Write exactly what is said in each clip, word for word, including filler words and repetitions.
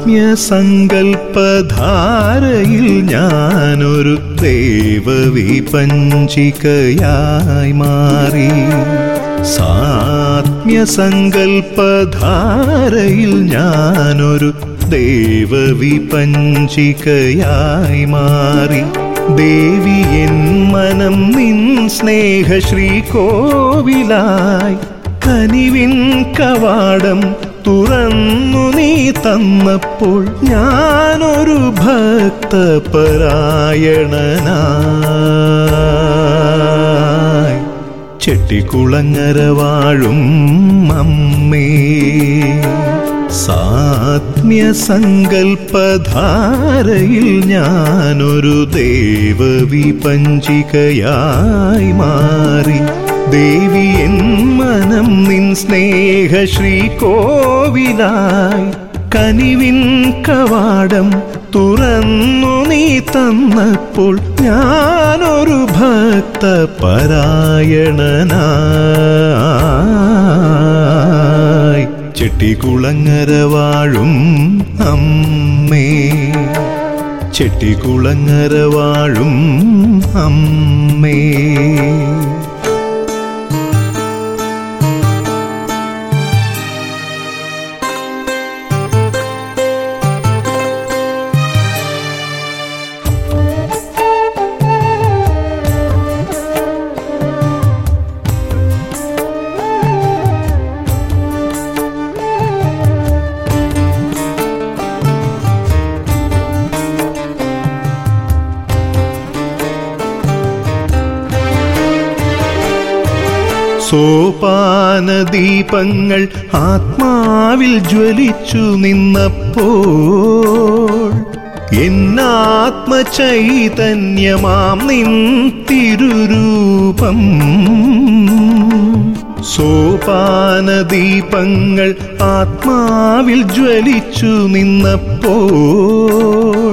സാത്മ്യസങ്കൽപ്പധാരയിൽ ഞാനൊരു ദേവവിപഞ്ചികയായി മാറി. സാത്മ്യസങ്കൽപ്പധാരയിൽ ഞാനൊരു ദേവവിപഞ്ചികയായി മാറി. ദേവി എൻ മനം നിൻ സ്നേഹശ്രീകോവിലായി. കനിവിൻ കവാടം തുറന്നു നീ തന്നപ്പോൾ ഞാനൊരു ഭക്തപരായണനായി. ചെട്ടിക്കുളങ്ങര വാഴും അമ്മേ, സാത്മ്യസങ്കൽപ്പധാരയിൽ ഞാനൊരു ദേവവിപഞ്ചികയായി മാറി. ദേവി എൻ മനം നിൻ സ്നേഹശ്രീകോവിലായി. കനിവിൻ കവാടം തുറന്നു നീ തന്നപ്പോൾ ഞാനൊരു ഭക്തപരായണനായി. ചെട്ടിക്കുളങ്ങര വാഴും അമ്മേ, ചെട്ടിക്കുളങ്ങര വാഴും അമ്മേ. സോപാനദീപങ്ങൾ ആത്മാവിൽ ജ്വലിച്ചു നിന്നപ്പോൾ എന്നാത്മചൈതന്യമാം നിൻ തിരുരൂപം. സോപാനദീപങ്ങൾ ആത്മാവിൽ ജ്വലിച്ചു നിന്നപ്പോൾ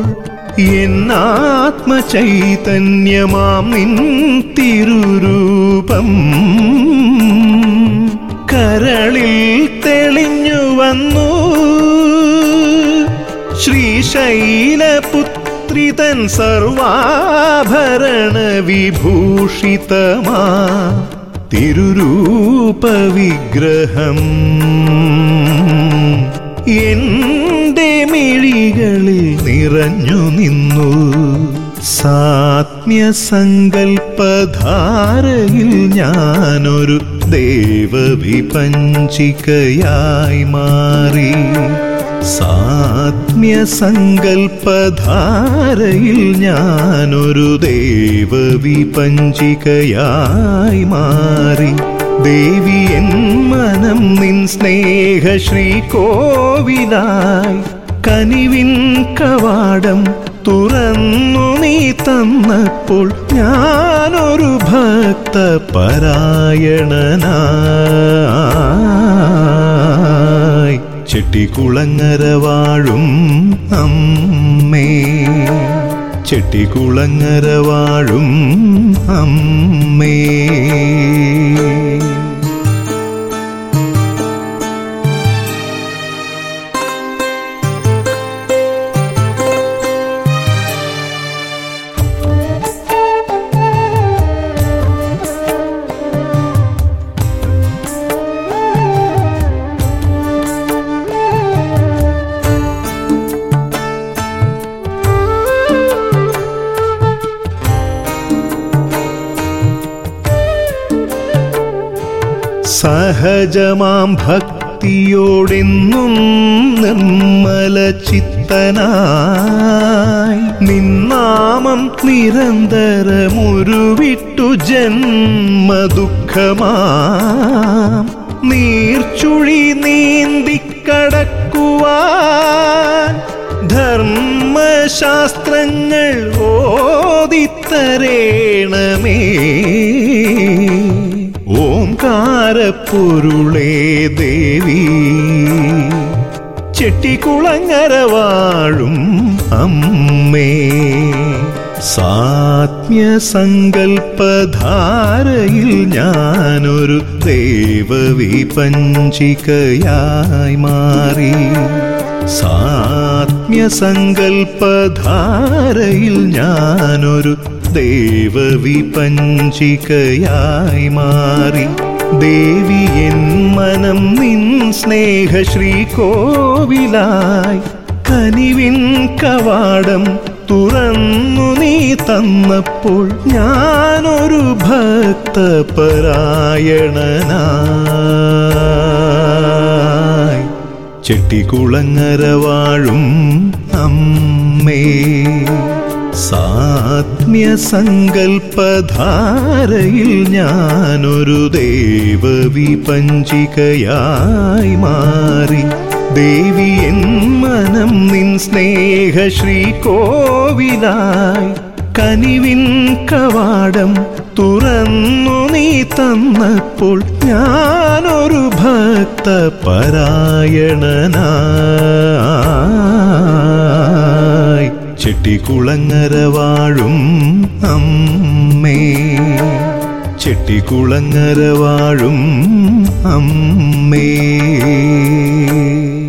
എന്നാത്മചൈതന്യമാം നിൻ തിരുരൂപം കരളിൽ തെളിഞ്ഞു വന്നു. ശ്രീശൈലപുത്രിതൻ സർവാഭരണ വിഭൂഷിതമാ തിരുരൂപവിഗ്രഹം എന്റെ മിഴികളിൽ നിറഞ്ഞു നിന്നു. സാത്മ്യസങ്കൽപ്പധാരയിൽ ഞാനൊരു ദേവവിപഞ്ചികയായി മാറി. സാത്മ്യസങ്കൽപ്പധാരയിൽ ഞാനൊരു ദേവവിപഞ്ചികയായി മാറി. ദേവി എൻ മനം നിൻ സ്നേഹശ്രീകോവിലായി. കനിവിൻ കവാടം തുറന്നു നീ തന്നപ്പോൾ ഞാനൊരു ഭക്തപരായണനായി. ചെട്ടിക്കുളങ്ങര വാഴും അമ്മേ, ചെട്ടിക്കുളങ്ങര വാഴും അമ്മേ. സഹജമാം ഭക്തിയോടെന്നും നിർമ്മല ചിത്തനായി നിന്നാമം നിരന്തരമുരുവിട്ടു ജന്മദുഃഖമാം നീർച്ചുഴി നീന്തിക്കടക്കുവാൻ ധർമ്മശാസ്ത്രങ്ങൾ ഓതിത്തരേണമേ. ഓംകാരപ്പൊരുളേ ദേവി, ചെട്ടിക്കുളങ്ങര വാഴും അമ്മേ. സാത്മ്യസങ്കൽപ്പധാരയിൽ ഞാനൊരു ദേവവിപഞ്ചികയായി മാറി. സാത്മ്യസങ്കൽപ്പധാരയിൽ സാത്മ്യസങ്കൽപ്പധാരയിൽ ഞാനൊരു ദേവവിപഞ്ചികയായി മാറി. ദേവി എൻ മനം നിൻ സ്നേഹശ്രീകോവിലായി. കനിവിൻ കവാടം തുറന്നു നീ തന്നപ്പോൾ ഞാനൊരു ഭക്തപരായണനായി. ചെട്ടികുളങ്ങര വാഴും അമ്മേ, സാത്മ്യസങ്കൽപ്പധാരയിൽ ഞാനൊരു ദേവവിപഞ്ചികയായി മാറി. ദേവി എൻ മനം നിൻ സ്നേഹശ്രീകോവിലായി. കനിവിൻ കവാടം തുറന്നു നീ തന്നപ്പോൾ ഞാനൊരു ഭക്തപരായണനായി. ചെട്ടികുളങ്ങര വാഴും അമ്മേ, ചെട്ടികുളങ്ങര വാഴും അമ്മേ.